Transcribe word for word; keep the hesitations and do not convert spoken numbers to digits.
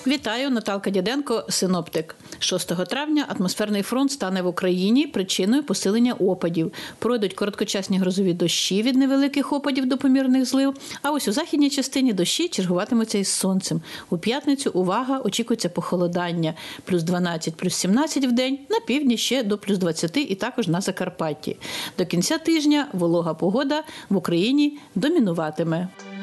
Вітаю, Наталка Діденко, синоптик. шостого травня атмосферний фронт стане в Україні причиною посилення опадів. Пройдуть короткочасні грозові дощі від невеликих опадів до помірних злив, а ось у західній частині дощі чергуватимуться із сонцем. У п'ятницю, увага, очікується похолодання. Плюс дванадцять, плюс сімнадцять в день, на півдні ще до плюс двадцяти і також на Закарпатті. До кінця тижня волога погода в Україні домінуватиме.